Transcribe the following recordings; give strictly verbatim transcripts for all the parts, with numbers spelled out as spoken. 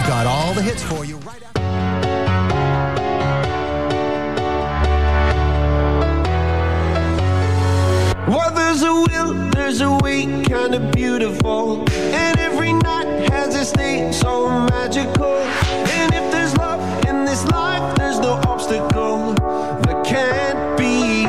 I've got all the hits for you right after. Well, there's a will, there's a way, kind of beautiful. And every night has a state so magical. And if there's love in this life, there's no obstacle that can't be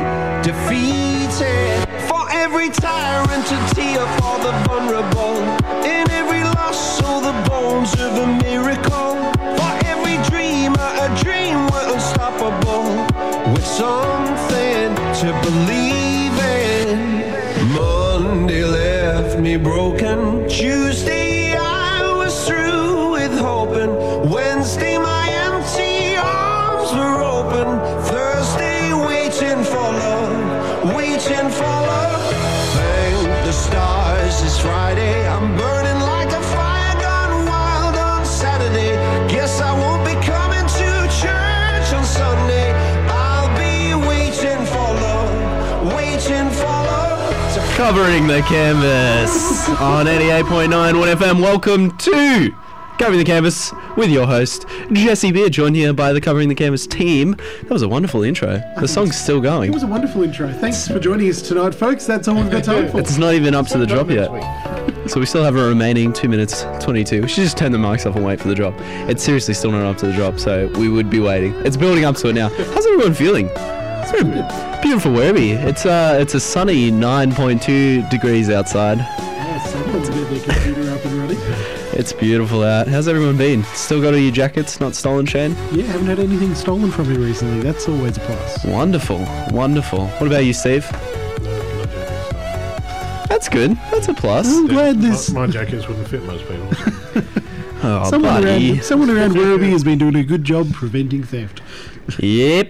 defeated. For every tyrant, a tear for the vulnerable. In every loss, so the bones of a miracle. For every dreamer, a dream we're unstoppable. With something to believe in. Monday left me broken. Tuesday I was through with hoping. Wednesday my empty arms were open. Thursday waiting for love, waiting for love. Thank the stars it's Friday. I'm burning like a fire gone wild on Saturday. Guess I won't be coming to church on Sunday. I'll be waiting for love, waiting for love. Covering the Canvas on eighty-eight point nine one F M. Welcome to Covering the Canvas with your host, Jesse Beer, joined here by the Covering the Canvas team. That was a wonderful intro. The song's still going. It was a wonderful intro. Thanks for joining us tonight, folks. That's all we've got time for. It's not even up to the drop yet. So we still have a remaining two minutes twenty-two. We should just turn the mics off and wait for the drop. It's seriously still not up to the drop, so we would be waiting. It's building up to it now. How's everyone feeling? It's very beautiful Werribee. It's uh, it's a sunny nine point two degrees outside. Yeah, someone's got their computer up and ready. It's beautiful out. How's everyone been? Still got all your jackets not stolen, Shane? Yeah, haven't had anything stolen from me recently. That's always a plus. Wonderful, wonderful. What about you, Steve? No, no jackets. That's good. That's a plus. I'm glad this... My, my jackets wouldn't fit most people. Oh, someone buddy. around, someone around Werribee has been doing a good job preventing theft. Yep.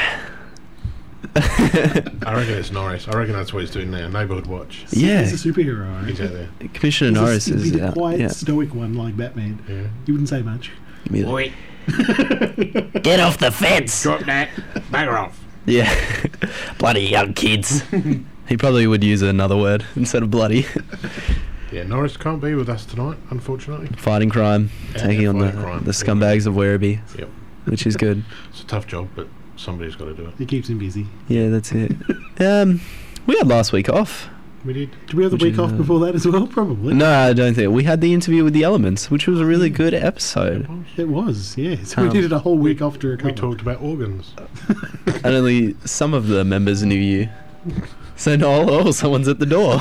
I reckon it's Norris. I reckon that's what he's doing now. Neighbourhood watch. Yeah. He's a superhero, I reckon. He's out there. Commissioner He's a- Norris he'd is be the out. quiet, Yeah. stoic one like Batman. Yeah. He wouldn't say much. Give me that. Wait. Get off the fence. Drop that. Bagger off. Yeah. Bloody young kids. He probably would use another word instead of bloody. Yeah, Norris can't be with us tonight, unfortunately. Fighting crime, Yeah, taking yeah, on the, fighting crime. the scumbags of Werribee, Yep. which is good. It's a tough job, but somebody's got to do it. It keeps him busy. Yeah, that's it. Um, we had last week off. We did. Did we have the Which week is, off uh, before that as well? Probably. No, I don't think. We had the interview with the Elements, which was a really good episode. It was, yeah. So Um, we did it a whole week off to recover. We talked about organs. And only some of the members knew you. So, no, oh, someone's at the door.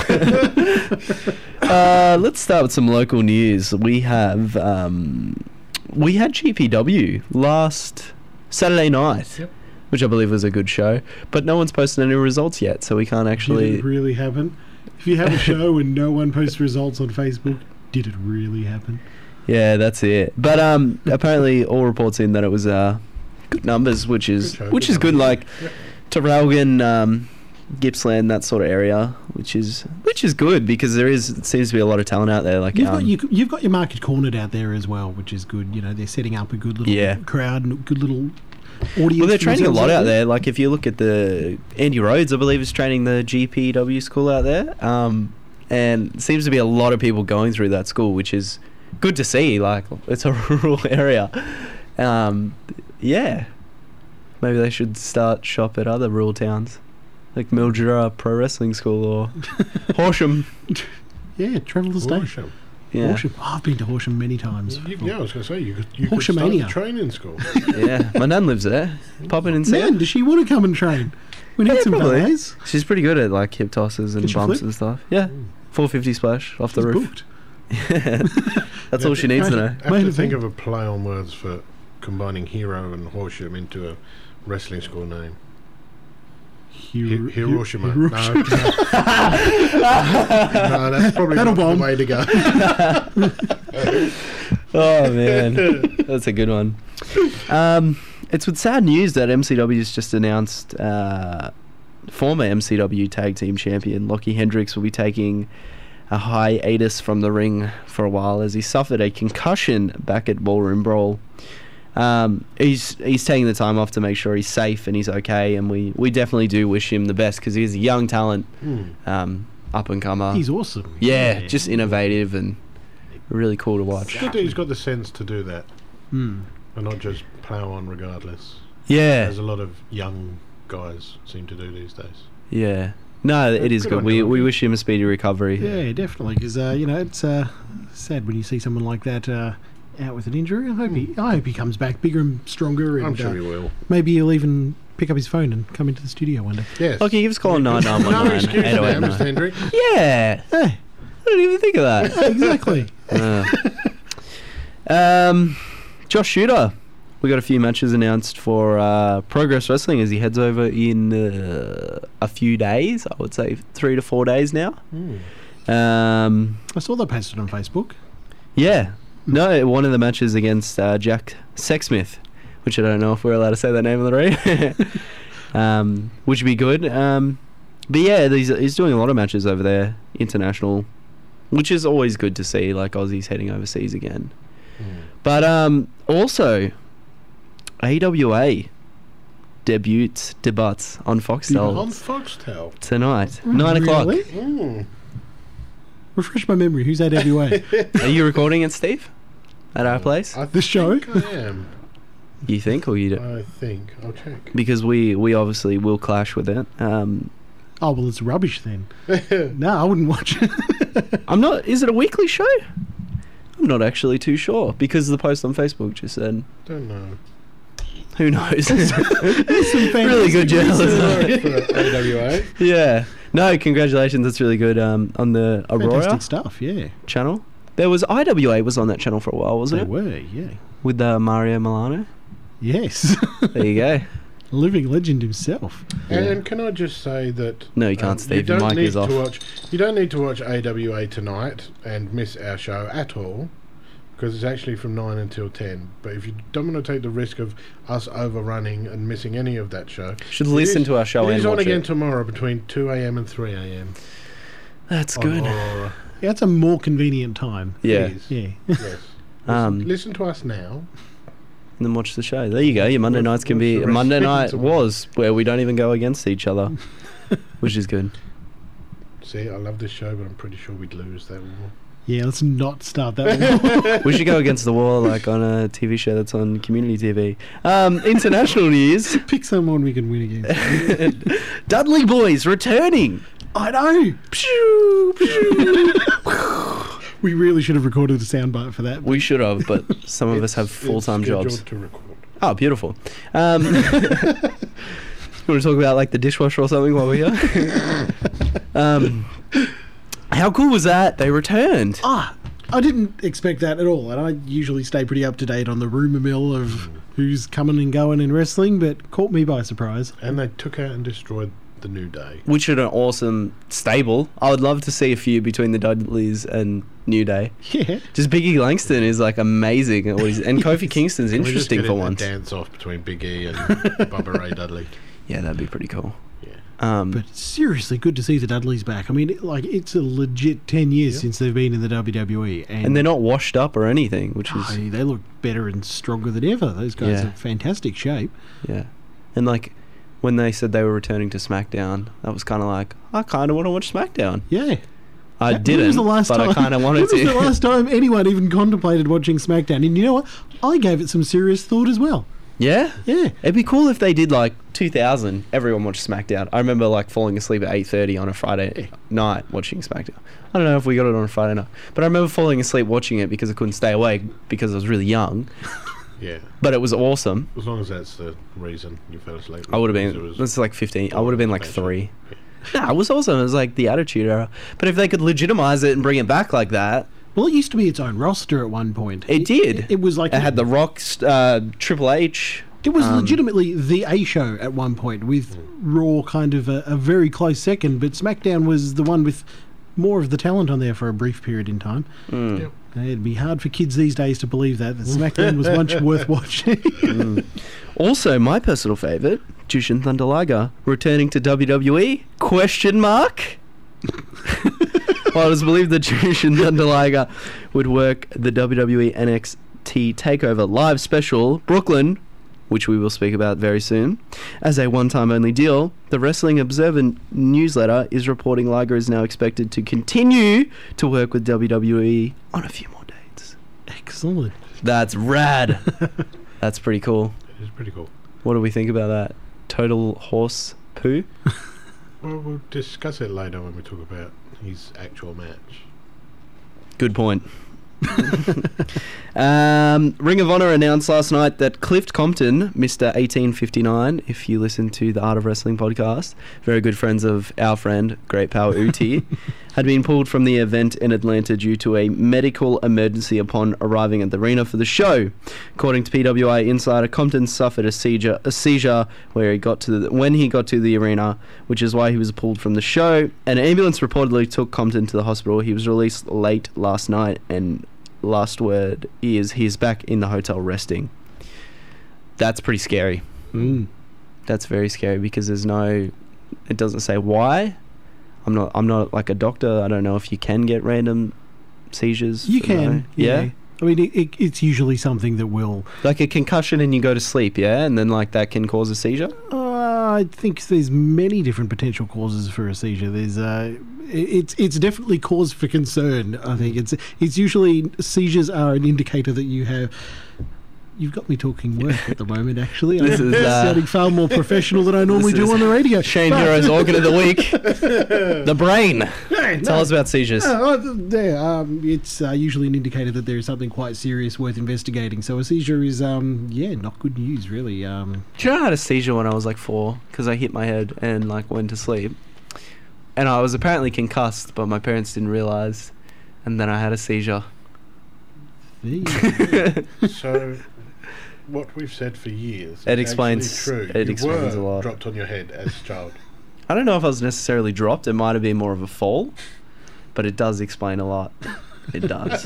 uh, let's start with some local news. We have, um, we had G P W last Saturday night, Yep. which I believe was a good show, but no one's posted any results yet, so we can't Did actually... it really happen? If you have a show and no one posts results on Facebook, did it really happen? Yeah, that's it. But um, apparently all reports in that it was uh, good numbers, which is Good show, which good is good. numbers. Like Yep. Terrelgan, um, Gippsland, that sort of area, which is which is good because there is it seems to be a lot of talent out there. Like You've um, got you, you've got your market cornered out there as well, which is good. You know, they're setting up a good little Yeah. crowd and a good little audience. well, they're for training a themselves lot out there. Like if you look at the Andy Rhodes, I believe is training the G P W school out there, um, and it seems to be a lot of people going through that school, which is good to see. Like it's a rural area. Um, yeah, maybe they should start shop at other rural towns, like Mildura Pro Wrestling School or Horsham. Yeah, travel the state. Horsham. Yeah, Horsham. Oh, I've been to Horsham many times. You, yeah, I was going to say, you could, you could Horshamania. start a training school. yeah. My nan lives there. Pop in and see her. Man, does she want to come and train? We need Yeah, some probably. valets. She's pretty good at like hip tosses and Did she bumps flip? and stuff. Yeah, four fifty splash off the She's roof. booked. Yeah, that's all she needs to know. I have Main to think event. of a play on words for combining Hero and Horsham into a wrestling school name. Hiro- Hi- Hiroshima. Hiro- No, no. No, that's probably That'll not bomb. the way to go. Oh man, that's a good one. Um, it's with sad news that M C W's just announced uh, former M C W tag team champion Lockie Hendricks will be taking a hiatus from the ring for a while as he suffered a concussion back at Ballroom Brawl. Um, he's he's taking the time off to make sure he's safe and he's okay, and we, we definitely do wish him the best because he's a young talent, Hmm. um, up and comer. He's awesome. yeah, just innovative and really cool to watch. Good that he's got the sense to do that Hmm. and not just plough on regardless. Yeah, As a lot of young guys seem to do these days. yeah. No, it is good good. on We him. we wish him a speedy recovery. Yeah, definitely. Because uh, you know, it's uh, sad when you see someone like that uh, out with an injury. I hope he, I hope he comes back bigger and stronger, and I'm sure uh, he will. maybe he'll even pick up his phone and come into the studio one day. Yes. Okay, give us a call on nine nine one No nine excuse eight oh eight there, Mister nine. Hendrick. Yeah, Hey, I didn't even think of that. exactly. Uh, um, Josh Shooter. We got a few matches announced for uh, Progress Wrestling as he heads over in uh, a few days. I would say three to four days now. Hmm. Um, I saw that posted on Facebook. yeah. No, one of the matches against uh, Jack Sexsmith, which I don't know if we're allowed to say that name on the radio, um, which would be good. Um, but yeah, he's, he's doing a lot of matches over there, international, which is always good to see, like Aussies heading overseas again. Hmm. But um, also, A W A debuts, debuts on On Foxtel Foxtel. tonight, nine o'clock. Really? Hmm. Refresh my memory. Who's A W A? Are you recording it, Steve? At our place? I This show? think I am. You think, or you don't? I think. I'll check. Because we, we obviously will clash with it. Um, Oh well, it's rubbish then. No, I wouldn't watch it. I'm not. Is it a weekly show? I'm not actually too sure because the post on Facebook just said, Don't know. "Who knows?" Some Really good fantastic journalism. For A W A. Yeah. No, congratulations. That's really good. Um, on the Aurora Fantastic stuff. Yeah, channel, there was I W A was on that channel for a while, wasn't they it? were. Yeah. With uh, Mario Milano. Yes. There you go. Living legend himself. And can I just say that um, No, you can't, Steve. Your don't mic need is off. to watch. You don't need to watch A W A tonight and miss our show at all, because it's actually from nine until ten. But if you don't want to take the risk of us overrunning and missing any of that show, Should it listen is- to our show It and is on watch again it. tomorrow between two a.m. and three a.m. That's on good. Aurora. Yeah, it's a more convenient time. Yeah. Please. Yeah. Yes. Listen, Um, listen to us now. And then watch the show. There you go. Your Monday Watch- nights can watch be. the rest Monday night tomorrow. was where we don't even go against each other, which is good. See, I love this show, but I'm pretty sure we'd lose that war. Yeah, let's not start that war. We should go against the wall like on a T V show that's on community T V. Um, international news. Pick someone we can win against. Dudley Boys returning. I know. Pew, pew. We really should have recorded a soundbite for that. We should have, but some of us have It's- it's full-time scheduled jobs. to record. Oh, beautiful. Um, you want to talk about like the dishwasher or something while we're here? um, how cool was that? They returned. Ah, I didn't expect that at all. And I usually stay pretty up to date on the rumour mill of who's coming and going in wrestling, but caught me by surprise. And they took out and destroyed the New Day. Which are an awesome stable. I would love to see a few between the Dudleys and New Day. Yeah. Just Biggie Langston is like amazing at what he's, and Kofi Kingston's Can we just interesting get for a- a once. dance off between Big E and Bubba Ray Dudley. Yeah, that'd be pretty cool. Yeah. Um, But seriously, good to see the Dudleys back. I mean, it, like, it's a legit ten years Yeah. since they've been in the W W E. And, and they're not washed up or anything, which Oh, is they look better and stronger than ever. Those guys Yeah. are fantastic shape. yeah. And like when they said they were returning to SmackDown, that was kind of like I kind of want to watch SmackDown. Yeah. I When didn't, was the last but time, I kind of wanted when was to. the last time anyone even contemplated watching SmackDown? And you know what? I gave it some serious thought as well. Yeah, Yeah. it'd be cool if they did like two thousand. Everyone watched SmackDown. I remember like falling asleep at eight thirty on a Friday night watching SmackDown. I don't know if we got it on a Friday night, but I remember falling asleep watching it because I couldn't stay awake because I was really young. Yeah. But it was awesome. As long as that's the reason you fell asleep. I would have Because been. it was- This is like fifteen. I would have been like three. Yeah. Nah, it was awesome. It was like the Attitude Era. But if they could legitimize it and bring it back like that, Well, it used to be its own roster at one point. It did. It, it was like it had The Rock, uh, Triple H. It was um, legitimately the A show at one point, with Raw kind of a, a very close second, but SmackDown was the one with more of the talent on there for a brief period in time. Mm. Yep. Uh, It'd be hard for kids these days to believe that, that SmackDown was once worth watching. Also, my personal favourite, Jushin Thunder Liger, returning to W W E? Question mark? Well, it was believed that Jushin Thunder Liger would work the W W E N X T TakeOver Live Special Brooklyn, which we will speak about very soon, as a one-time only deal. The Wrestling Observer newsletter is reporting Liger is now expected to continue to work with W W E on a few more days. Excellent. That's rad. That's pretty cool. It is pretty cool. What do we think about that? Total horse poo? Well, we'll discuss it later when we talk about his actual match. Good point. um, Ring of Honor announced last night that Clift Compton, Mister eighteen fifty-nine, if you listen to the Art of Wrestling podcast, very good friends of our friend, Great Power Uti, had been pulled from the event in Atlanta due to a medical emergency upon arriving at the arena for the show. According to P W I Insider, Compton suffered a seizure, a seizure where he got to the, when he got to the arena, which is why he was pulled from the show. An ambulance reportedly took Compton to the hospital. He was released late last night, and last word is he's back in the hotel resting. That's pretty scary. Mm. That's very scary because there's no, it doesn't say why. I'm not I'm not like a doctor. I don't know if you can get random seizures. You for can, no- yeah. I mean, it, it, it's usually something that will. Like a concussion and you go to sleep, yeah, and then like that can cause a seizure. Uh, I think there's many different potential causes for a seizure. There's uh, it- it's it's definitely cause for concern. I think it's it's usually seizures are an indicator that you have. You've got me talking work at the moment, actually. This I'm is, uh, sounding far more professional than I normally this do is on the radio. Shane But- Hero's organ of the week, the brain. Yeah, Tell no. us about seizures. Uh, uh, there, um, it's uh, usually an indicator that there is something quite serious worth investigating. So a seizure is, um, yeah, not good news, really. Um, Do you know I had a seizure when I was like four because I hit my head and like went to sleep, and I was apparently concussed, but my parents didn't realize, and then I had a seizure. there you go. So, what we've said for years It is explains- actually true. it you explains were a lot. dropped on your head as a child. I don't know if I was necessarily dropped. It might have been more of a fall, but it does explain a lot. It does.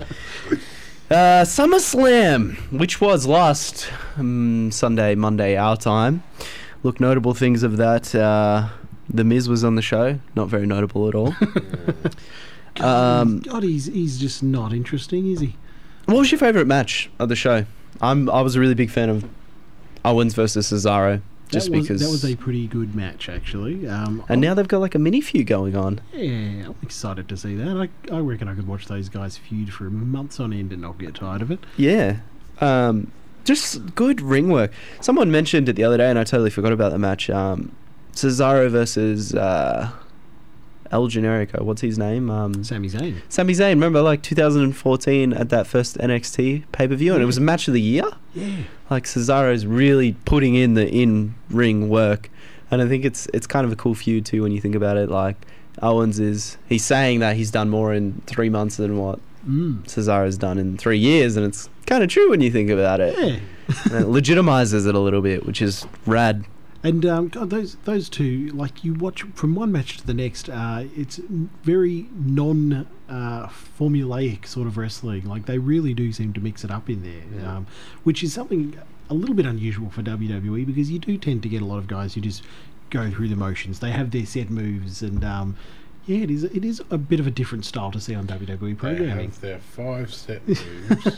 uh, SummerSlam, which was last um, Sunday, Monday, our time. Look, notable things of that. Uh, the Miz was on the show. Not very notable at all. um, God, he's, he's just not interesting, is he? what was your favourite match of the show? I'm. I was a really big fan of Owens versus Cesaro, just that was, because. that was a pretty good match, actually. Um, and now they've got like a mini feud going on. yeah, I'm excited to see that. I, I reckon I could watch those guys feud for months on end and not get tired of it. Yeah. Um, just good ring work. Someone mentioned it the other day, and I totally forgot about the match. Um, Cesaro versus uh, El Generico. What's his name? Um, Sami Zayn. Sami Zayn. Remember, like two thousand fourteen at that first N X T pay per view, and it was a match of the year. Yeah. Like Cesaro's really putting in the in ring work, and I think it's it's kind of a cool feud too when you think about it. Like Owens is he's saying that he's done more in three months than what Mm. Cesaro's done in three years, and it's kind of true when you think about it. Yeah. And it legitimizes it a little bit, which is rad. And um, God, those those two, like you watch from one match to the next, uh, it's very non uh, formulaic sort of wrestling. Like they really do seem to mix it up in there, um, which is something a little bit unusual for W W E because you do tend to get a lot of guys who just go through the motions. They have their set moves, and um, yeah, it is it is a bit of a different style to see on W W E They programming. have their five set moves.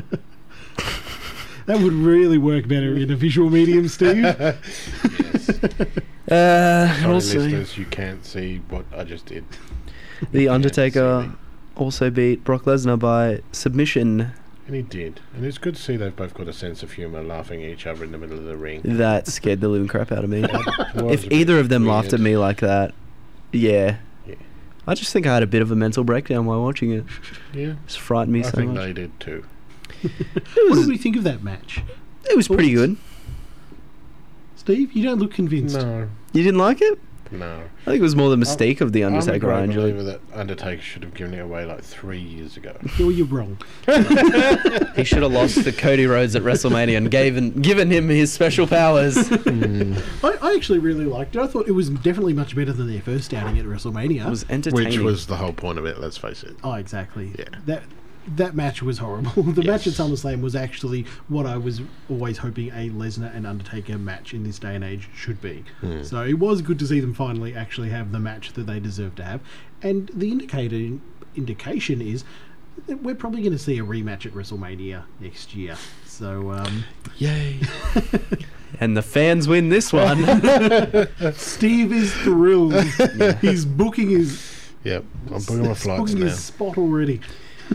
That would really work better in a visual medium, Steve. Yes. Uh, Sorry, also, listeners, you can't see what I just did. The Yeah, Undertaker silly. also beat Brock Lesnar by submission. And he did. And it's good to see they've both got a sense of humour, laughing at each other in the middle of the ring. That scared the living crap out of me. It was If a bit either of them laughed at weird. me like that, yeah. Yeah. I just think I had a bit of a mental breakdown while watching it. Yeah. Just frightened me I so think much. they did too. It What was, did we think of that match? it was pretty good. Steve, you don't look convinced. No, You didn't like it? no. I think it was more the mystique of the Undertaker I I'm a great enjoyed. believer that Undertaker should have given it away like three years ago. Well, you're wrong. He should have lost to Cody Rhodes at WrestleMania and given given him his special powers. Mm. I, I actually really liked it. I thought it was definitely much better than their first outing at WrestleMania. It was entertaining. Which was the whole point of it, let's face it. oh, exactly. Yeah. That that match was horrible. The match at Yes. SummerSlam was actually what I was always hoping a Lesnar and Undertaker match in this day and age should be. Hmm. So it was good to see them finally actually have the match that they deserve to have. And the indicator indication is that we're probably going to see a rematch at WrestleMania next year. So um, Yay. And the fans win this one. Steve is thrilled. He's booking his Yep, I'm booking my he's flights booking now. his spot already.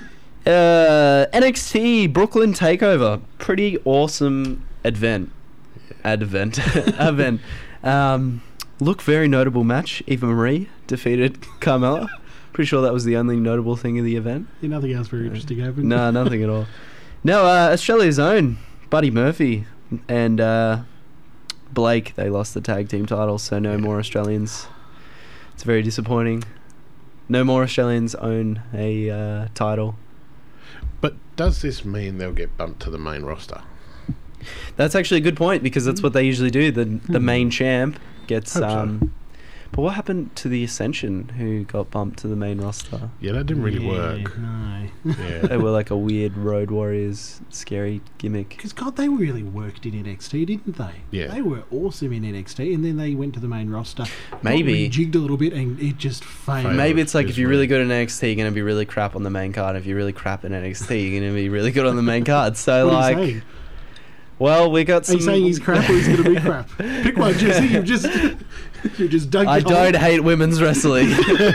Uh, N X T Brooklyn Takeover. Pretty awesome event. Advent. event. Um, look, very notable match. Eva Marie defeated Carmella. Pretty sure that was the only notable thing of the event. Yeah, nothing else very interesting happened. No, nothing at all. No, uh, Australia's own Buddy Murphy and uh, Blake, they lost the tag team titles, so no more Australians. It's very disappointing. No more Australians own a uh, title. But does this mean they'll get bumped to the main roster? That's actually a good point, because that's what they usually do. The the main champ gets... Hope so. Um, but what happened to the Ascension, who got bumped to the main roster? Yeah, that didn't really Yeah, work. No. Yeah. They were like a weird Road Warriors scary gimmick. Because, God, they really worked in N X T, didn't they? Yeah. They were awesome in N X T, and then they went to the main roster. Maybe. Jigged a little bit, and it just failed. Failed. Maybe it's like, It's if you're really weird. good in N X T, you're going to be really crap on the main card. If you're really crap in N X T, you're going to be really good on the main card. So, What are like... you saying? Well, we got Are some... you saying he's crap or he's going to be crap? Pick one, Jesse. You've just, you just dug I your hole. don't hate women's wrestling.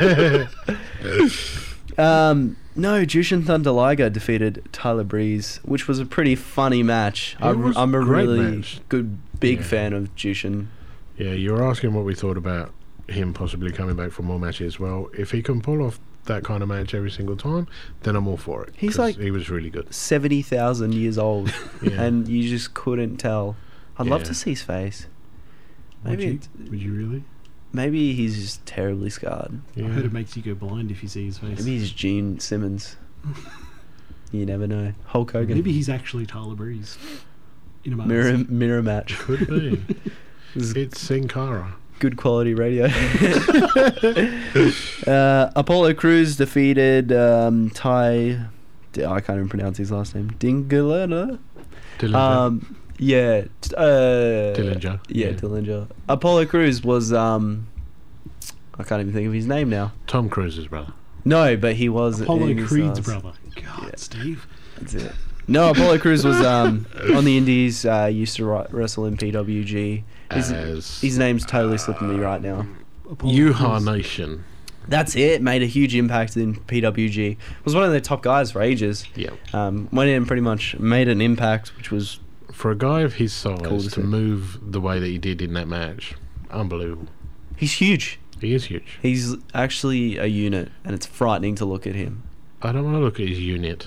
um, no, Jushin Thunder Liger defeated Tyler Breeze, which was a pretty funny match. It I'm, was I'm a a great really match. good, big Yeah. fan of Jushin. Yeah, you were asking what we thought about him possibly coming back for more matches. Well, if he can pull off that kind of match every single time, then I'm all for it. He's 'cause like- he was really good. seventy thousand years old, Yeah. and you just couldn't tell. I'd love Yeah. to see his face. Would Maybe, you, it's- would you really? maybe he's just terribly scarred. Yeah. I heard it makes you go blind if you see his face. Maybe he's Gene Simmons. You never know. Hulk Hogan. Maybe he's actually Tyler Breeze in a mask. mirror mirror match. Could be. This is It's Sin Cara. good quality radio. uh, Apollo Crews defeated um, Ty. D- I can't even pronounce his last name. Dingalena. Dillinger. Um, yeah. t- Uh, Dillinger. Yeah, Yeah. Dillinger. Apollo Crews was. Um, I can't even think of his name now. Tom Cruise's brother. No, but he was. Apollo in his Creed's last- brother. God, Yeah. Steve. That's it. No, Apollo Crews was um, on the Indies. Uh, used to ri- wrestle in P W G. His, As his name's totally slipping me right now. Apollo Yuha Crews. Nation. That's it. Made a huge impact in P W G. Was one of their top guys for ages. Yeah. Um, went in and pretty much made an impact, which was For a guy of his size Cool to to see. move the way that he did in that match, unbelievable. he's huge. He is huge. He's actually a unit, and it's frightening to look at him. I don't want to look at his unit.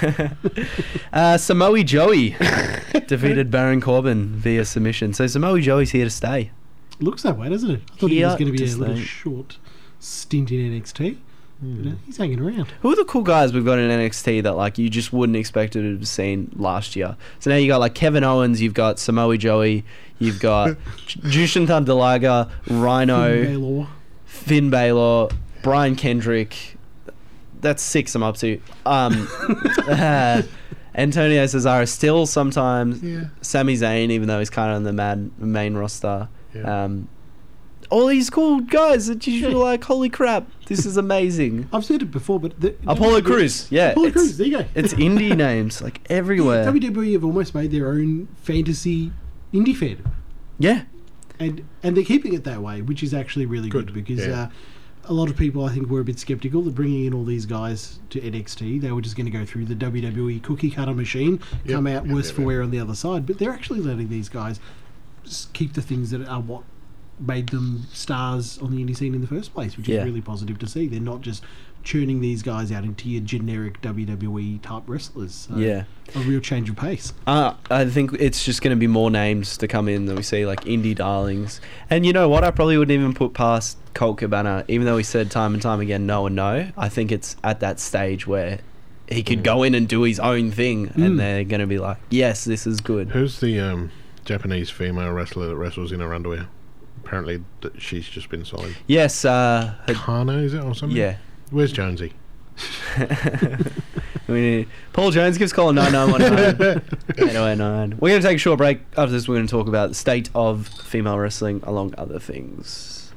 uh, Samoa Joey defeated Baron Corbin via submission. So Samoa Joey's here to stay. Looks that way, doesn't it? I thought he Here was going to be to a little stay. short stint in N X T. But, uh, he's hanging around. Who are the cool guys we've got in N X T that like you just wouldn't expect to have seen last year? So now you got like Kevin Owens, you've got Samoa Joey, you've got Jushin Thunder Liger, Rhino, Finn Balor. Finn Balor, Brian Kendrick. That's six I'm up to. Um, uh, Antonio Cesaro still sometimes. Yeah. Sami Zayn, even though he's kind of on the mad, main roster. Yeah. Um, all these cool guys that you feel like, holy crap, this is amazing. I've said it before, but... The, Apollo Crews, yeah. Apollo it's- Crews, there you go. It's indie names, like everywhere. W W E have almost made their own fantasy indie fan. Yeah. And and they're keeping it that way, which is actually really good, Good, because yeah. uh, a lot of people, I think, were a bit sceptical that bringing in all these guys to N X T, they were just going to go through the W W E cookie cutter machine, Yep, come out yep, worse yep, for yep. wear on the other side. But they're actually letting these guys s- keep the things that are what made them stars on the indie scene in the first place, which Yeah. is really positive to see. They're not just churning these guys out into your generic W W E type wrestlers. So Yeah. a real change of pace. Uh, I think it's just going to be more names to come in that we see, like indie darlings. And you know what? I probably wouldn't even put past Colt Cabana, even though he said time and time again no and no. I think it's at that stage where he could go in and do his own thing, Mm. and they're going to be like, yes, this is good. Who's the um, Japanese female wrestler that wrestles in her underwear? Apparently, th- she's just been signed. Yes, uh, her- Kana, is it, or something? yeah. Where's Jonesy? I mean, Paul Jones gives call nine nine one nine eight oh eight nine. We're going to take a short break. After this, we're going to talk about the state of female wrestling, along other things.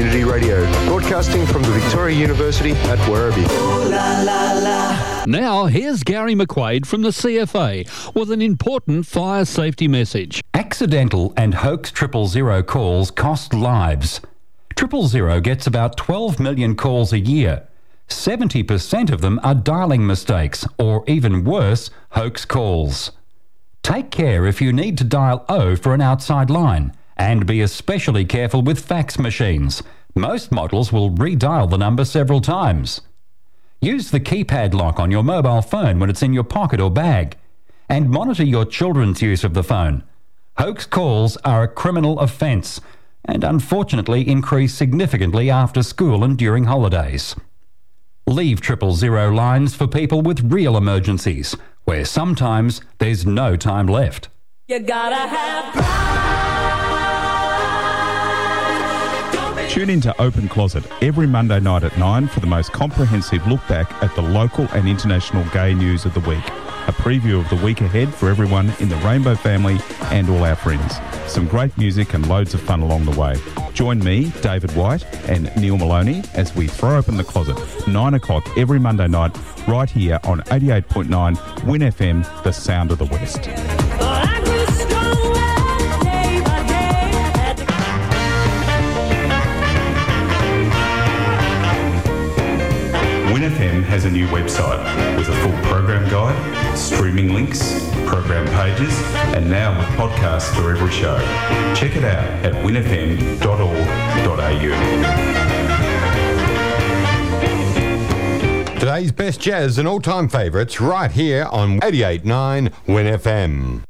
Community Radio, broadcasting from the Victoria University at Werribee. Now, here's Gary McQuaid from the C F A with an important fire safety message. Accidental and hoax triple zero calls cost lives. Triple zero gets about twelve million calls a year. seventy percent of them are dialing mistakes, or even worse, hoax calls. Take care if you need to dial O for an outside line, and be especially careful with fax machines. Most models will redial the number several times. Use the keypad lock on your mobile phone when it's in your pocket or bag, and monitor your children's use of the phone. Hoax calls are a criminal offence and unfortunately increase significantly after school and during holidays. Leave triple zero lines for people with real emergencies, where sometimes there's no time left. You gotta have pride. Tune in to Open Closet every Monday night at nine for the most comprehensive look back at the local and international gay news of the week. A preview of the week ahead for everyone in the Rainbow family and all our friends. Some great music and loads of fun along the way. Join me, David White, and Neil Maloney as we throw open the closet, nine o'clock every Monday night, right here on eighty-eight point nine Win F M, the sound of the West. Win F M has a new website with a full program guide, streaming links, program pages, and now with podcasts for every show. Check it out at win f m dot org dot a u. Today's best jazz and all-time favourites right here on eighty-eight point nine Win F M.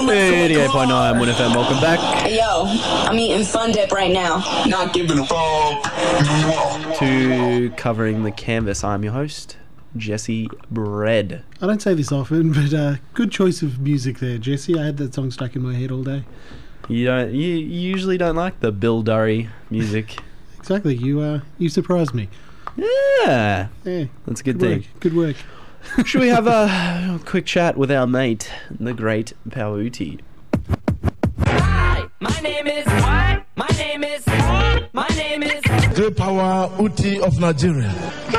eighty-eight point nine Win F M, welcome back. Hey, yo, I'm eating Fun Dip right now. Not giving a fuck. To Covering the Canvas, I'm your host, Jesse Bread. I don't say this often, but uh, good choice of music there, Jesse. I had that song stuck in my head all day. You don't. You usually don't like the Bill Durry music. Exactly. You uh, you surprised me. Yeah. Yeah. That's a good, Good thing. work. Good work. Should we have a quick chat with our mate, the great Pauti? My name is what? My name is my name is Great Power Uti of Nigeria.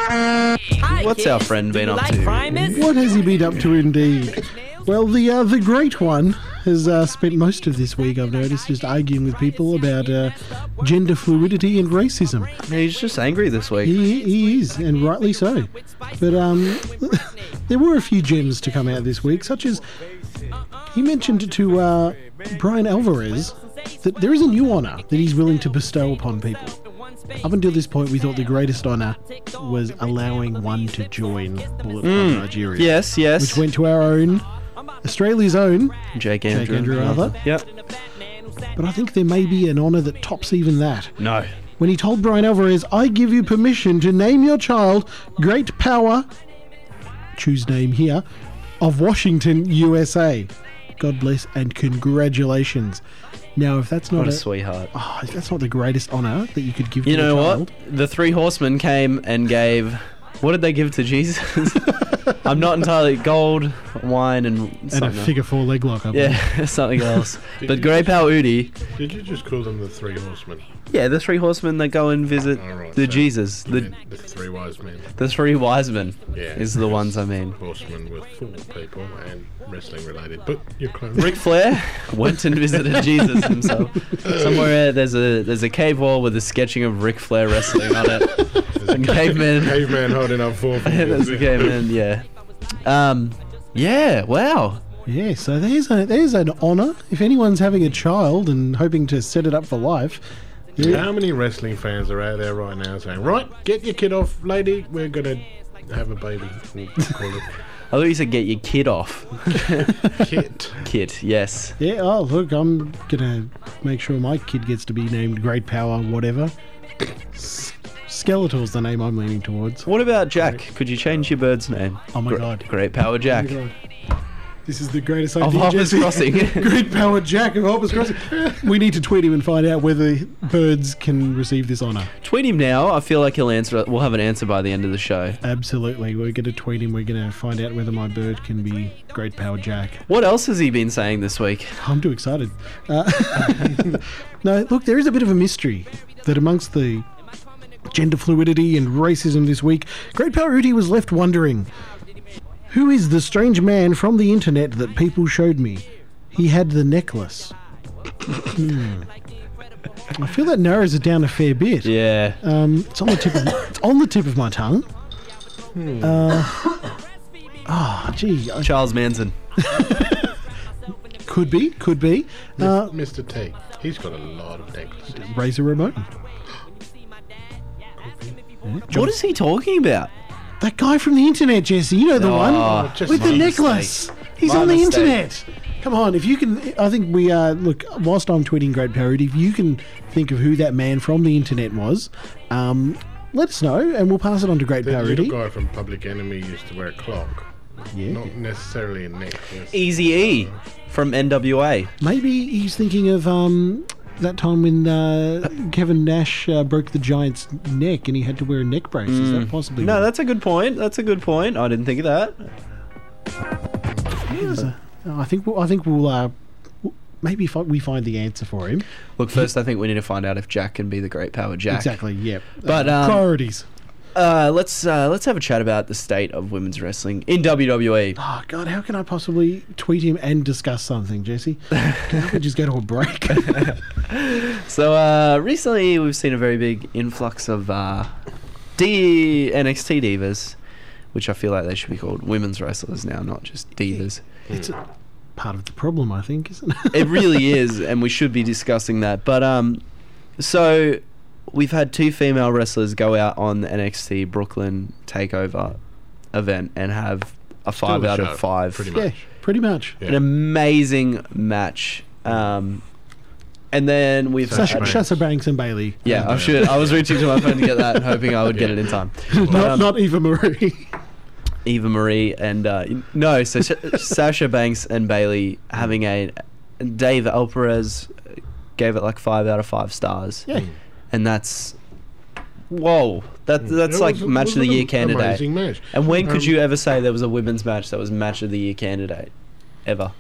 Hi, What's kids. our friend been Do you up like to? Primus? What has he been up to indeed? Well, the uh, the great one has uh, spent most of this week, I've noticed, just arguing with people about uh, gender fluidity and racism. He's just angry this week. He, he is, and rightly so. But um, there were a few gems to come out this week, such as he mentioned to uh, Brian Alvarez that there is a new honour that he's willing to bestow upon people. Up until this point, we thought the greatest honour was allowing one to join Bullet Club Nigeria. Yes, yes. Which went to our own, Australia's own, Jake Andrew. Jake Andrew Arthur. Yep. But I think there may be an honour that tops even that. No. When he told Brian Alvarez, I give you permission to name your child Great Power, choose name here, of Washington, U S A. God bless and congratulations. Now, if that's not What a a, sweetheart. oh, if that's not the greatest honour that you could give You to know a child, what? The three horsemen came and gave. What did they give to Jesus? I'm not entirely gold, wine, and and a something. figure four leg lock, I believe. Yeah, something else. Did But you Great just- Pauti, Did you just call them the Three Horsemen? yeah, the three horsemen that go and visit Oh, right, the so Jesus, you the meant the Three Wise Men. the three wise men, Yeah. is the ones I mean. Horsemen were four people and wrestling related, but you're close. Ric Flair went and visited Jesus himself. Somewhere there's a there's a cave wall with a sketching of Ric Flair wrestling on it. And caveman. Caveman holding up four That's fingers. the caveman. Yeah. Um. Yeah. Wow. Yeah, so there's a, there's an honour. If anyone's having a child and hoping to set it up for life, yeah, How many wrestling fans are out there right now saying, right, get your kid off, lady, we're going to have a baby. We'll call it I thought you said get your kid off. Kit. Kid. Yes. yeah, oh, look, I'm going to make sure my kid gets to be named Great Power whatever. S- Skeletor's the name I'm leaning towards. What about Jack? Could you change your bird's name? Oh my Gre- God. Great Power Jack. Oh my God. This is the greatest Of idea, Hoppers Jesse. Crossing. Great Power Jack of Hoppers Crossing. We need to tweet him and find out whether birds can receive this honour. Tweet him now. I feel like he'll answer. We'll have an answer by the end of the show. Absolutely. We're going to tweet him. We're going to find out whether my bird can be Great Power Jack. What else has he been saying this week? I'm too excited. Uh, no, look, there is a bit of a mystery that amongst the gender fluidity and racism this week, Great Power Uti was left wondering, who is the strange man from the internet that people showed me? He had the necklace. Hmm. I feel that narrows it down a fair bit. Yeah. Um, it's on the tip of it's on the tip of my tongue. Uh, oh, gee, I- Charles Manson. could be, could be. Uh, Mister T. He's got a lot of necklaces. Razor Ramon. What is he talking about? That guy from the internet, Jesse. You know the Oh, one just with the my necklace. He's My on the mistake. internet. Come on, if you can, I think we uh, look. Whilst I'm tweeting Great Parody, if you can think of who that man from the internet was, um, let us know, and we'll pass it on to Great The little Parody. guy from Public Enemy used to wear a clock. Yeah, Not necessarily a necklace. Easy E from N W A. maybe he's thinking of um, that time when uh, Kevin Nash uh, broke the Giant's neck and he had to wear a neck brace. Is that possibly? No, one? that's a good point. That's a good point. I didn't think of that. Uh, I think we'll, I think we'll uh, w- maybe fi- we find the answer for him. Look, first I think we need to find out if Jack can be the Great Power Jack. Exactly. Yep. But, Uh, um, priorities. Uh, let's uh, let's have a chat about the state of women's wrestling in W W E. Oh God, how can I possibly tweet him and discuss something, Jesse? Can we just go to a break? So uh, recently we've seen a very big influx of uh, D N X T divas, which I feel like they should be called women's wrestlers now, not just divas. It's a part of the problem, I think, isn't it? It really is, and we should be discussing that. But um, so we've had two female wrestlers go out on the N X T Brooklyn Takeover event and have a five Still a out show, of five. pretty Yeah, much. Pretty much. An amazing match. Um, and then we've Sasha, had- Sasha Banks and Bailey. Yeah, I should. I was reaching to my phone to get that, hoping I would get it in time. not, Um, not Eva Marie. Eva Marie and uh, no, so Sh- Sasha Banks and Bailey having a Dave Alvarez gave it like five out of five stars. Yeah. And that's whoa, that that's It like was- match it of the was year an candidate. amazing match. And when could Um, you ever say there was a women's match that was match of the year candidate? Ever.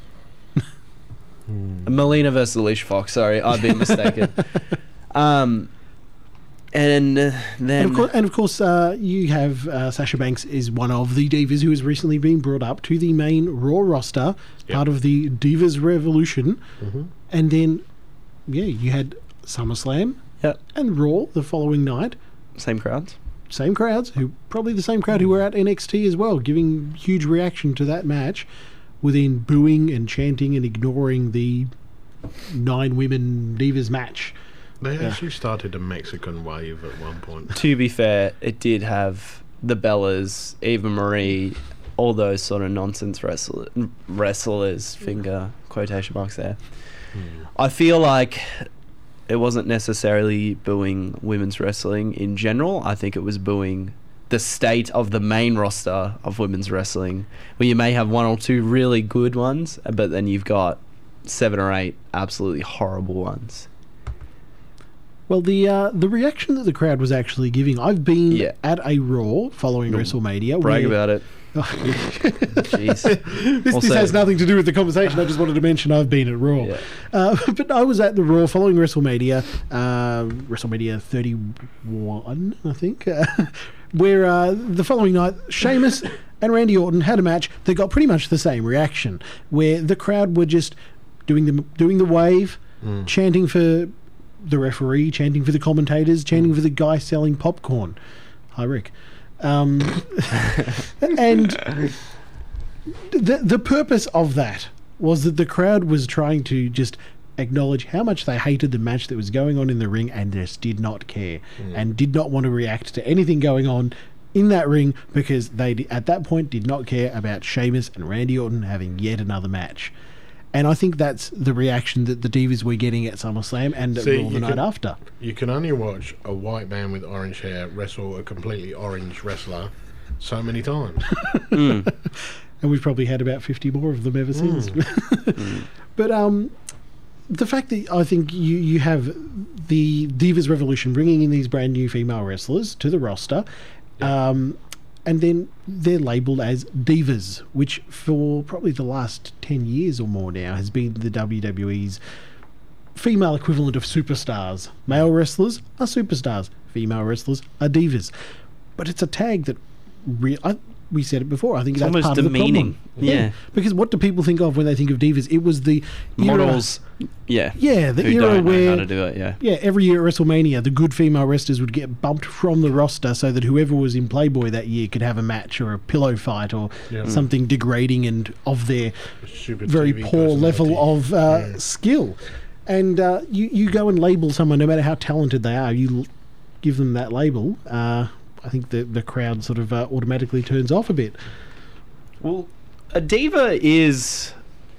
Melina versus Alicia Fox. Sorry, I've been mistaken. um, and uh, then And of course, and of course uh, you have uh, Sasha Banks is one of the divas who has recently been brought up to the main Raw roster, Yep. part of the Divas Revolution. Mhm. And then, yeah, you had SummerSlam Yep. and Raw the following night. same crowds. Same crowds, who probably the same crowd who were at N X T as well, giving huge reaction to that match, within booing and chanting and ignoring the nine women divas match. They Yeah. actually started a Mexican wave at one point. To be fair, it did have the Bellas, Eva Marie, all those sort of nonsense wrestler, wrestlers, finger quotation marks there. I feel like it wasn't necessarily booing women's wrestling in general. I think it was booing the state of the main roster of women's wrestling, where you may have one or two really good ones, but then you've got seven or eight absolutely horrible ones. Well, the uh, the reaction that the crowd was actually giving, I've been Yeah. at a Raw following WrestleMania. Brag where- about it. Jeez. This, Also- this has nothing to do with the conversation. I just wanted to mention I've been at Raw. Yeah. Uh, but I was at the Raw following WrestleMania, uh, WrestleMania thirty-one, I think, uh, where uh, the following night, Sheamus and Randy Orton had a match that got pretty much the same reaction, where the crowd were just doing the, doing the wave, Mm. chanting for the referee, chanting for the commentators, chanting for the guy selling popcorn. Hi, Rick. Um, and the the purpose of that was that the crowd was trying to just acknowledge how much they hated the match that was going on in the ring and just did not care and did not want to react to anything going on in that ring because they di- at that point did not care about Sheamus and Randy Orton having yet another match. And I think that's the reaction that the Divas were getting at SummerSlam and at See, Raw the you night can- after. You can only watch a white man with orange hair wrestle a completely orange wrestler so many times. Mm. And we've probably had about fifty more of them ever since. But um, the fact that I think you, you have the Divas Revolution bringing in these brand new female wrestlers to the roster, um, and then they're labelled as divas, which for probably the last ten years or more now has been the W W E's female equivalent of superstars. Male wrestlers are superstars, female wrestlers are divas. But it's a tag that re- I, we said it before. I think It's that's almost part demeaning. of the problem. Yeah. Because what do people think of when they think of divas? It was the era- Models, yeah. Yeah, the who era don't where know how to do it, yeah. yeah, every year at WrestleMania, the good female wrestlers would get bumped from the roster so that whoever was in Playboy that year could have a match or a pillow fight or Yeah. something degrading and of their Stupid very T V poor level personality. of uh, skill. And uh, you, you go and label someone, no matter how talented they are, you l- give them that label. Uh, I think the, the crowd sort of uh, automatically turns off a bit. Well, a diva is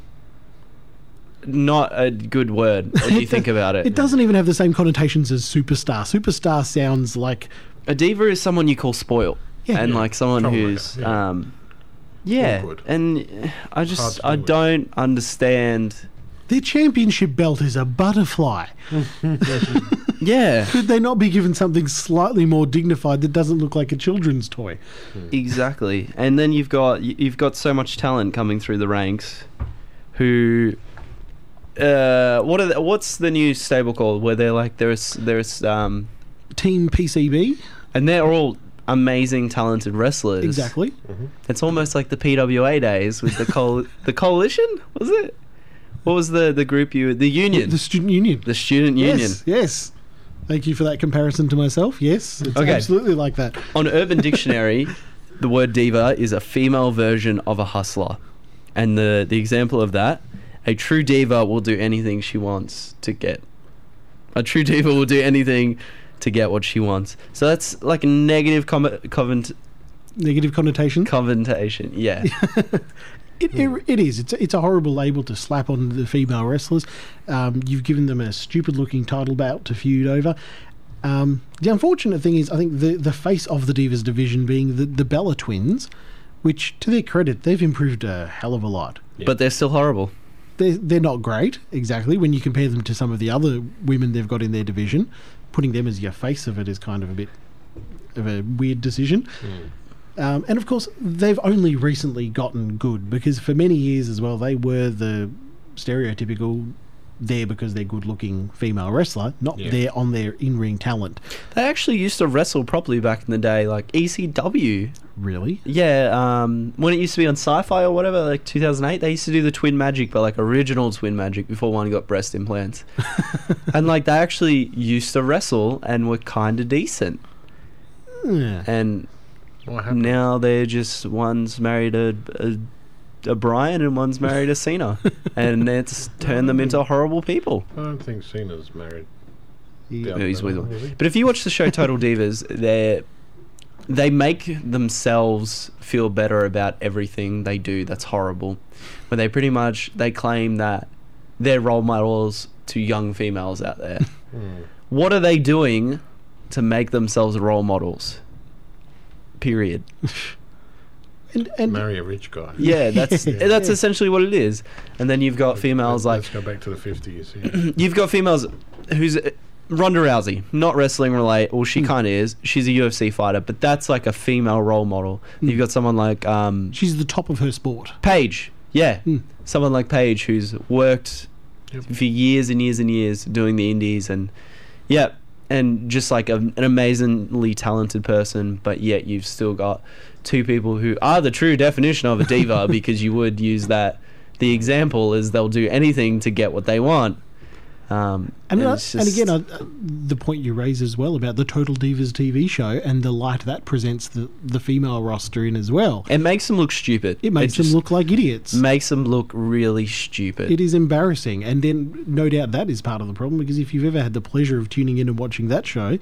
not a good word when you think about it. It doesn't even have the same connotations as superstar. Superstar sounds like A diva is someone you call spoiled. Yeah. and Yeah. like someone Troublemaker, who's yeah. um yeah, Awkward. and I Hard just to I deal with. don't understand. their championship belt is a butterfly. Yeah, Could they not be given something slightly more dignified that doesn't look like a children's toy? exactly. And then you've got y- you've got so much talent coming through the ranks, who. Uh, what are the, what's the new stable called? Where they're like there's there's um, Team P C B? and they're all amazing, talented wrestlers. Exactly. It's almost like the P W A days with the col the coalition. Was it? What was the the group you the union? The student union. The student union. Yes, yes. Thank you for that comparison to myself. Yes, it's Okay. absolutely like that. On Urban Dictionary, the word diva is a female version of a hustler. And the, the example of that, a true diva will do anything she wants to get. A true diva will do anything to get what she wants. So that's like a negative com- covent- Negative connotation. connotation. Yeah. It, it, it is. It's a, it's a horrible label to slap on the female wrestlers. Um, you've given them a stupid-looking title bout to feud over. Um, the unfortunate thing is, I think the, the face of the Divas division being the, the Bella Twins, which, to their credit, they've improved a hell of a lot. Yeah. But they're still horrible. They're, they're not great, exactly, when you compare them to some of the other women they've got in their division. Putting them as your face of it is kind of a bit of a weird decision. Mm. Um, and of course, they've only recently gotten good because for many years as well, they were the stereotypical there because they're good-looking female wrestler, not Yeah. there on their in-ring talent. They actually used to wrestle properly back in the day, like E C W. Really? Yeah, um, when it used to be on Sci-Fi or whatever, like two thousand eight, they used to do the Twin Magic, but like original Twin Magic before one got breast implants. And like they actually used to wrestle and were kind of decent. Yeah. And What happened? now they're just, one's married a, a, a Brian and one's married a Cena. And it's turned them into horrible people. I don't think Cena's married. Yeah, he's with them. But if you watch the show Total Divas, they they make themselves feel better about everything they do that's horrible. But they pretty much, they claim that they're role models to young females out there. Mm. What are they doing to make themselves role models? Period. And, and Marry a rich guy. Yeah, that's Yeah. that's essentially what it is. And then you've got females like Let's go back to the fifties. Yeah. you've got females who's Ronda Rousey, not wrestling related. Well, she kind of is. She's a U F C fighter, but that's like a female role model. You've got someone like um, she's the top of her sport. Paige. Yeah, someone like Paige who's worked Yep. for years and years and years doing the indies, and yeah, and just like a, an amazingly talented person. But yet you've still got two people who are the true definition of a diva because you would use that. The example is they'll do anything to get what they want. Um, And, and uh, it's and just- again, uh, the point you raise as well about the Total Divas T V show and the light that presents the, the female roster in as well. it makes them look stupid. It makes them just look like idiots. makes them look really stupid. It is embarrassing. And then, no doubt, that is part of the problem because if you've ever had the pleasure of tuning in and watching that show,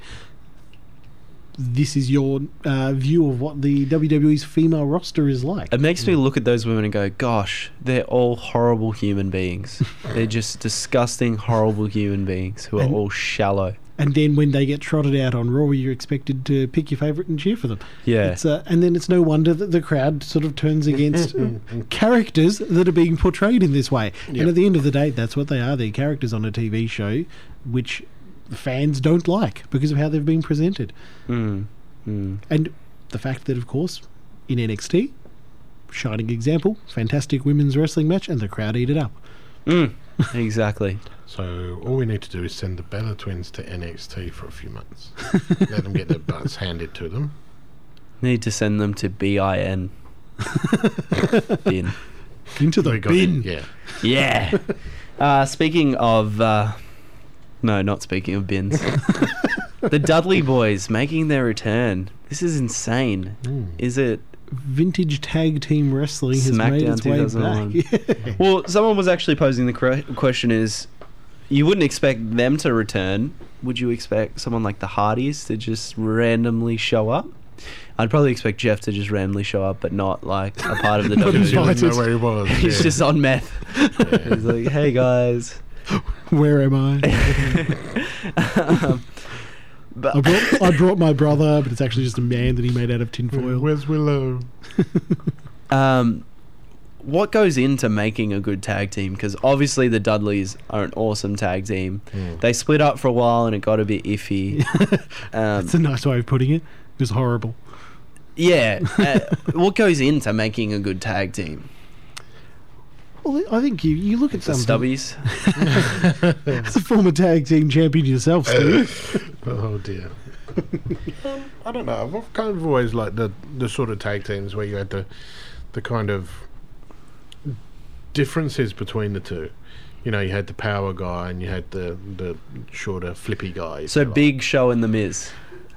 this is your uh, view of what the W W E's female roster is like. It makes me look at those women and go, gosh, they're all horrible human beings. They're just disgusting, horrible human beings who are And- all shallow. And then when they get trotted out on Raw, you're expected to pick your favourite and cheer for them. Yeah. It's, uh, and then it's no wonder that the crowd sort of turns against characters that are being portrayed in this way. Yep. And at the end of the day, that's what they are. They're characters on a T V show, which fans don't like because of how they've been presented. Mm. Mm. And the fact that, of course, in N X T, shining example, fantastic women's wrestling match, and the crowd eat it up. Mm. Exactly. So all we need to do is send the Bella Twins to N X T for a few months. Let them get their butts handed to them. Need to send them to B I N. Bin. Into the We got bin. it, Yeah. Yeah. Uh, speaking of... Uh, no, not speaking of bins. The Dudley Boys making their return. This is insane. Is it... Vintage tag team wrestling has made SmackDown its way two thousand one. back. Yeah. Well, someone was actually posing the cre- question is, you wouldn't expect them to return. Would you expect someone like the Hardys to just randomly show up? I'd probably expect Jeff to just randomly show up, but not like a part of the Not W W E. invited. Didn't know where he was. He's yeah. just on meth. He's like, hey guys. Where am I? um, but I brought, I brought my brother, but it's actually just a man that he made out of tinfoil. Where's Willow? um, what goes into making a good tag team? Because obviously the Dudleys are an awesome tag team. Mm. They split up for a while and it got a bit iffy. um, That's a nice way of putting it. It was horrible. yeah. Uh, what goes into making a good tag team? Well, I think you, you look at The something. Stubbies? As a former tag team champion yourself, Steve. Oh dear. um, I don't know. I've kind of always liked the the sort of tag teams where you had the the kind of differences between the two. You know, you had the power guy and you had the the shorter, flippy guy. if So you like. Big Show and The Miz.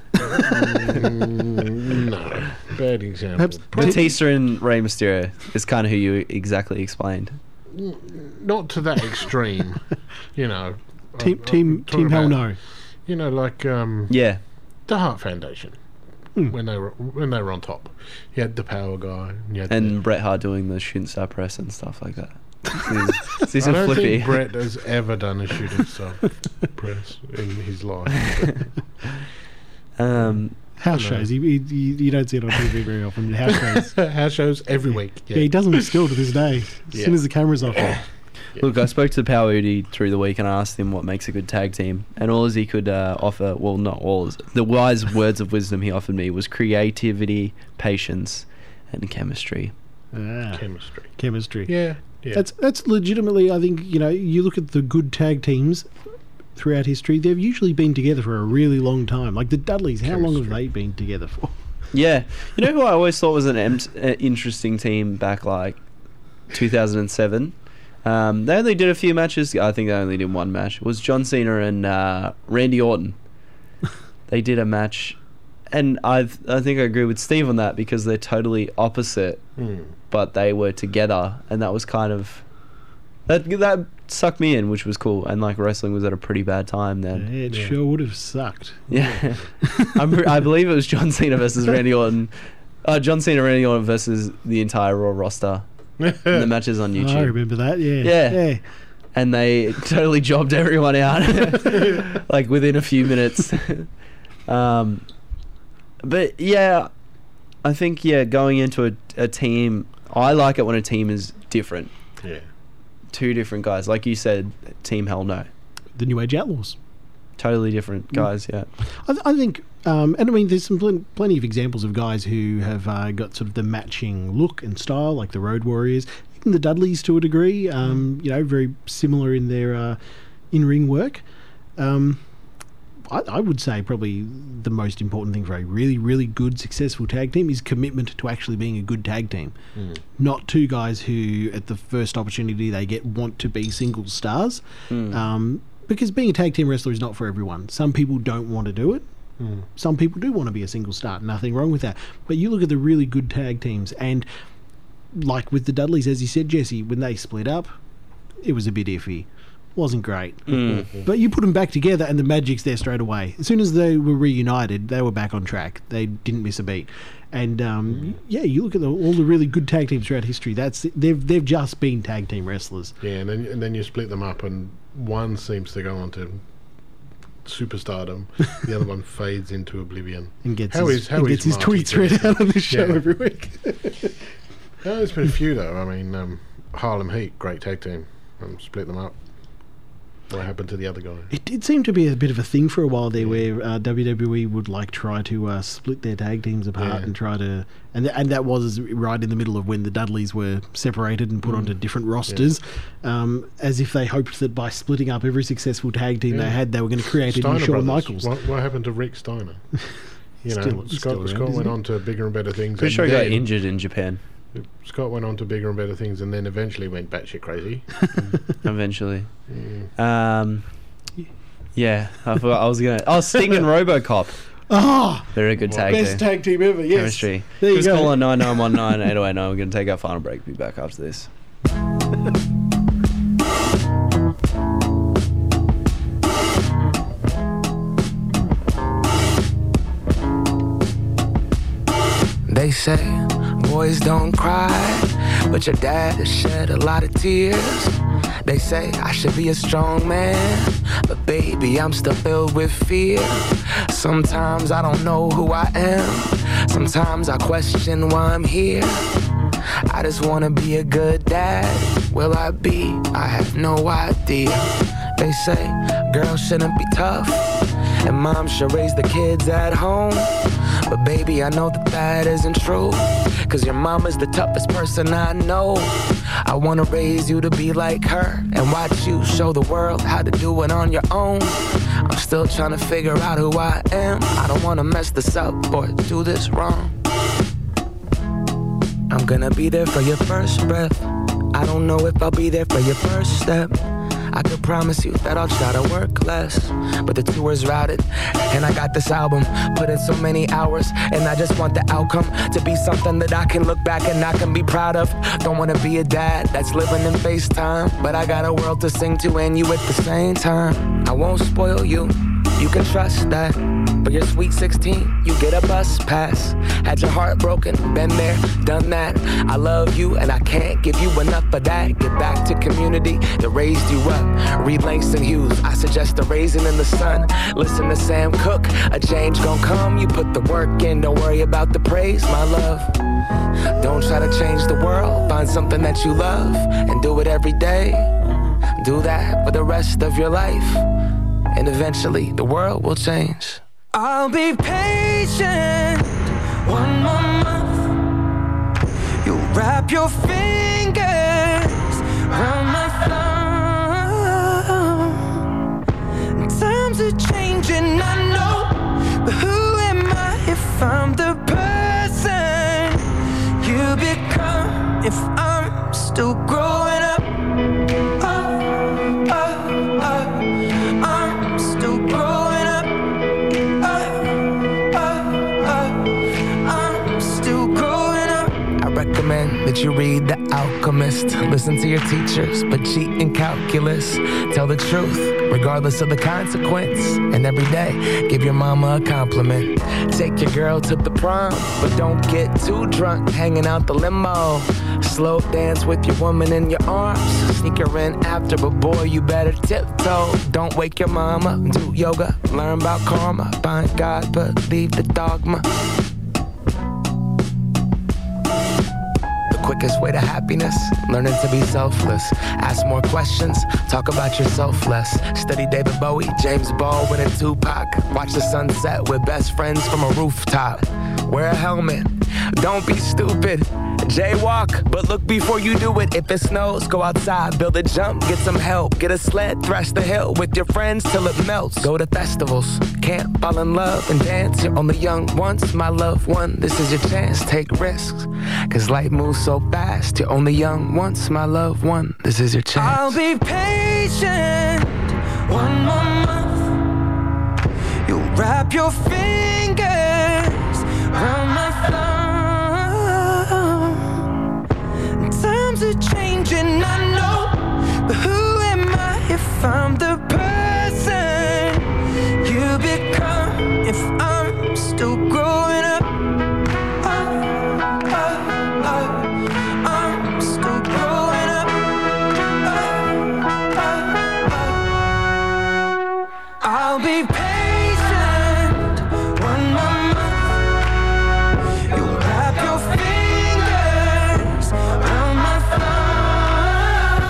Mm, no, bad example. Perhaps Batista and Rey Mysterio is kind of who you exactly explained. Not to that extreme. You know. Team I'm- I'm team talking team hell about, no. You know, like um, Yeah. the Heart Foundation. when they were when they were on top. You had the power guy, and, you had And the, Bret Hart doing the shooting star press and stuff like that. Is this I a don't flippy? think Bret has ever done a shooting star press in his life. um, House No. shows. You, you, you don't see it on T V very often. House shows. House shows every week. Yeah, Yeah, he does them still to this day. As Yeah. soon as the camera's off. Look, I spoke to Power Udi through the week and I asked him what makes a good tag team. And all as he could uh, offer, well, not all, as- the wise words of wisdom he offered me was creativity, patience, and chemistry. Ah, chemistry. chemistry. Yeah, yeah. That's that's legitimately, I think, you know, you look at the good tag teams throughout history, they've usually been together for a really long time. Like the Dudleys, how long have they been together for? Yeah. You know who I always thought was an em- uh, interesting team back like two thousand seven? Um, they only did a few matches. I think they only did one match. It was John Cena and uh, Randy Orton. They did a match, and I I think I agree with Steve on that because they're totally opposite, Mm. but they were together, and that was kind of that that sucked me in, which was cool. And like wrestling was at a pretty bad time then. Yeah, it Yeah. sure would have sucked. Yeah, I'm, pre- I believe it was John Cena versus Randy Orton. Uh, John Cena, Randy Orton versus the entire Raw roster. And the matches on YouTube. I remember that, yeah. Yeah. Yeah. And they totally jobbed everyone out, like within a few minutes. um, but yeah, I think yeah, going into a, a team, I like it when a team is different. Yeah. Two different guys, like you said, Team Hell No, The New Age Outlaws. totally different guys. Yeah. I, th- I think, um, and I mean, there's some plen- plenty of examples of guys who have uh, got sort of the matching look and style, like the Road Warriors, even the Dudleys to a degree. Um, you know, very similar in their uh, in-ring work. Um, I, I would say probably the most important thing for a really, really good, successful tag team is commitment to actually being a good tag team. Mm. Not two guys who, at the first opportunity they get, want to be single stars. Mm. Um, because being a tag team wrestler is not for everyone. Some people don't want to do it. Mm. Some people do want to be a single star. Nothing wrong with that. But you look at the really good tag teams, and like with the Dudleys, as you said, Jesse, when they split up, it was a bit iffy. Wasn't great. Mm. But you put them back together and the magic's there straight away. As soon as they were reunited, they were back on track. They didn't miss a beat. And um, yeah, you look at the, all the really good tag teams throughout history. That's they've they've just been tag team wrestlers. Yeah, and then and then you split them up, and one seems to go on to superstardom, the other one fades into oblivion. And gets How his, is- how and is gets his Marty tweets read Jannetty? out on the show Yeah. every week. No, there's been a few though. I mean, um, Harlem Heat, great tag team. Um, split them up. What happened to the other guy? It did seem to be a bit of a thing for a while there, where uh, W W E would like try to uh, split their tag teams apart Yeah. and try to, and th- and that was right in the middle of when the Dudleys were separated and put Mm. onto different rosters, um, as if they hoped that by splitting up every successful tag team Yeah. they had, they were going to create a new Steiner Shawn brothers. Michaels. What, what happened to Rick Steiner? You know, Still- Scott, still around, Scott isn't went he? on to bigger and better things. Pretty and sure he got then- injured in Japan. Scott went on to bigger and better things, and then eventually went batshit crazy. Eventually. Mm. Um, yeah, I forgot I was gonna. Oh, Sting and RoboCop. Ah, Very good tag best team. tag team ever. Yes, Chemistry. There you Just go. call on nine nine one nine eight oh eight nine. We're going to take our final break. Be back after this. They say boys don't cry, but your dad has shed a lot of tears. They say I should be a strong man, but baby, I'm still filled with fear. Sometimes I don't know who I am. Sometimes I question why I'm here. I just wanna be a good dad. Will I be? I have no idea. They say girls shouldn't be tough, and mom should raise the kids at home. But baby, I know that that isn't true, cause your mama's the toughest person I know. I wanna raise you to be like her, and watch you show the world how to do it on your own. I'm still trying to figure out who I am. I don't wanna mess this up or do this wrong. I'm gonna be there for your first breath. I don't know if I'll be there for your first step. I could promise you that I'll try to work less, but the tour's routed, and I got this album, put in so many hours, and I just want the outcome to be something that I can look back and I can be proud of. Don't wanna be a dad that's living in FaceTime, but I got a world to sing to and you at the same time. I won't spoil you, you can trust that. For your sweet sixteen, you get a bus pass. Had your heart broken, been there, done that. I love you and I can't give you enough of that. Get back to community that raised you up. Read Langston Hughes, I suggest a raisin in the sun. Listen to Sam Cooke, a change gon' come. You put the work in, don't worry about the praise, my love. Don't try to change the world, find something that you love and do it every day. Do that for the rest of your life, and eventually the world will change. I'll be patient one more month. You'll wrap your fingers around my thumb. Times are changing, I know, but who am I if I'm the person you become? If I'm still growing up, oh, oh, oh, I'm still growing up. Recommend that you read The Alchemist. Listen to your teachers, but cheat in calculus. Tell the truth, regardless of the consequence. And every day, give your mama a compliment. Take your girl to the prom, but don't get too drunk hanging out the limo. Slow dance with your woman in your arms. Sneak her in after, but boy, you better tiptoe. Don't wake your mama. Do yoga, learn about karma. Find God, but leave the dogma. Quickest way to happiness, learning to be selfless. Ask more questions, talk about yourself less. Study David Bowie, James Baldwin, and Tupac. Watch the sunset with best friends from a rooftop. Wear a helmet, don't be stupid. Jaywalk, but look before you do it. If it snows, go outside, build a jump, get some help. Get a sled, thrash the hill with your friends till it melts. Go to festivals, camp, fall in love and dance. You're only young once, my loved one. This is your chance, take risks. Cause life moves so fast. You're only young once, my loved one. This is your chance. I'll be patient one more month. You'll wrap your fingers around my thumb. Times are changing, I know, but who am I if I'm the person you become? If I'm still growing up, oh, oh, oh, I'm still growing up, oh, oh, oh. I'll be patient one more month. You'll wrap your fingers around my thumb.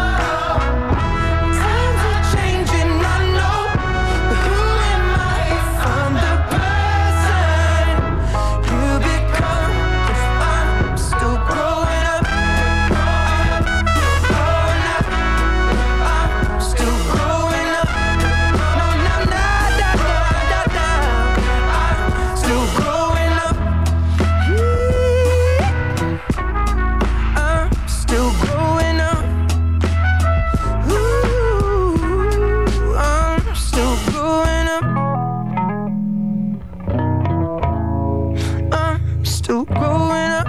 Times are changing, I know, but who am I if I'm the person you become? If I'm still growing up, growing up, I'm still growing up. No, no, no, da, da, da, da. I'm still growing up. I'm still growing up. Ooh, I'm still growing up. I'm still growing up.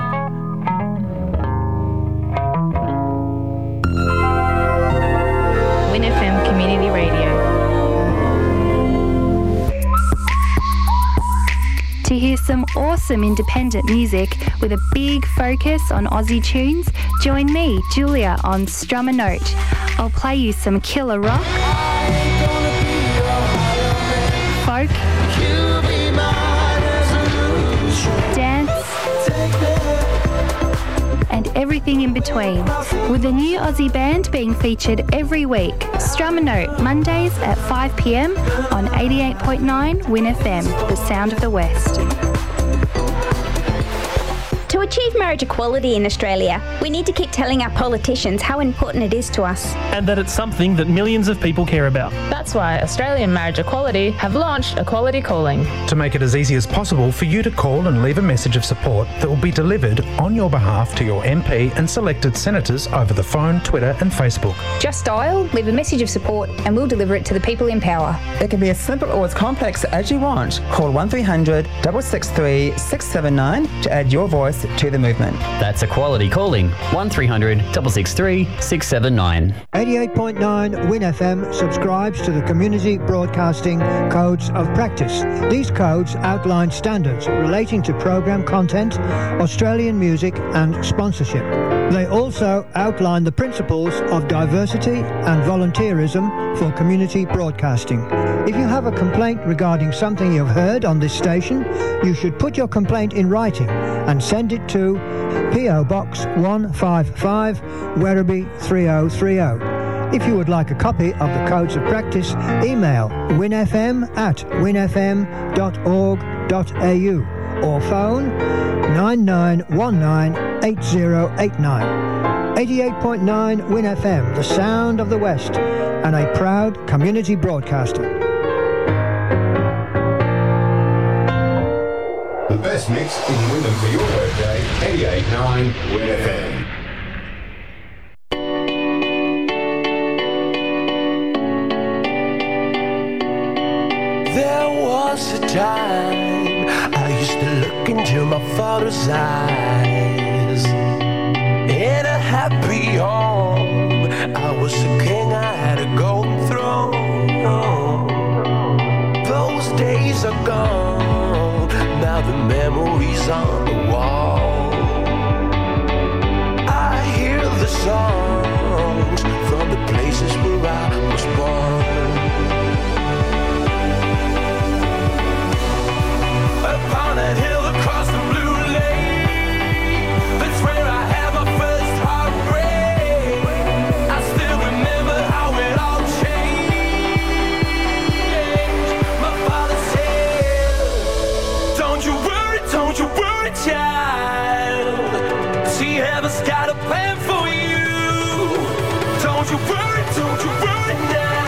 Win F M Community Radio. To hear some awesome independent music with a big focus on Aussie tunes, join me, Julia, on Strum a Note. I'll play you some killer rock, folk, dance, and everything in between, with a new Aussie band being featured every week. Strum a Note, Mondays at five p.m. on eighty-eight point nine Win F M, the sound of the West. To achieve marriage equality in Australia, we need to keep telling our politicians how important it is to us. And that it's something that millions of people care about. That's why Australian Marriage Equality have launched Equality Calling. To make it as easy as possible for you to call and leave a message of support that will be delivered on your behalf to your M P and selected senators over the phone, Twitter and Facebook. Just dial, leave a message of support and we'll deliver it to the people in power. It can be as simple or as complex as you want. Call one three hundred, six six three, six seven nine to add your voice to the movement. That's Equality calling one three hundred six six three six seven nine. eighty-eight point nine Win F M subscribes to the Community Broadcasting Codes of Practice. These codes outline standards relating to program content, Australian music and sponsorship. They also outline the principles of diversity and volunteerism for community broadcasting. If you have a complaint regarding something you've heard on this station, you should put your complaint in writing and send it to P O Box one five five, Werribee three oh three oh. If you would like a copy of the Codes of Practice, email winfm at winfm dot org dot a u or phone nine nine one nine eight oh eight nine. eighty-eight point nine Win F M, the sound of the West, and a proud community broadcaster. The best mix in Wyndham for your workday, eighty-eight point nine Win F M. There was a time I used to look into my father's eyes. In a happy home, I was a king, I had a golden throne. Those days are gone, now the memories on the wall. I hear the songs from the places where I was born. Upon a hill across the blue lake, that's where I had my first heartbreak. I still remember how it all changed. My father said, don't you worry, don't you worry, child. See, heaven's got a plan for you. Don't you worry, don't you worry now.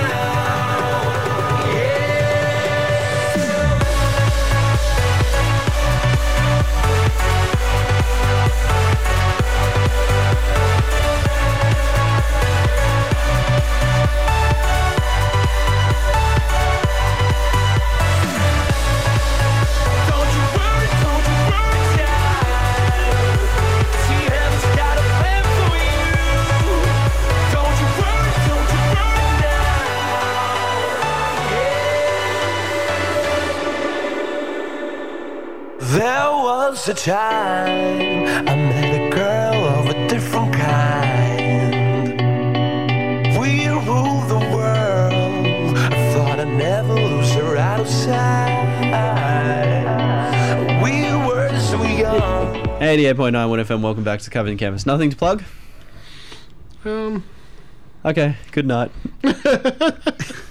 There was a time I met a girl of a different kind. We ruled the world. I thought I'd never lose her out of sight. We were so young. eighty-eight point nine Win F M, welcome back to Cover the Canvas. Nothing to plug? Um. Okay, good night.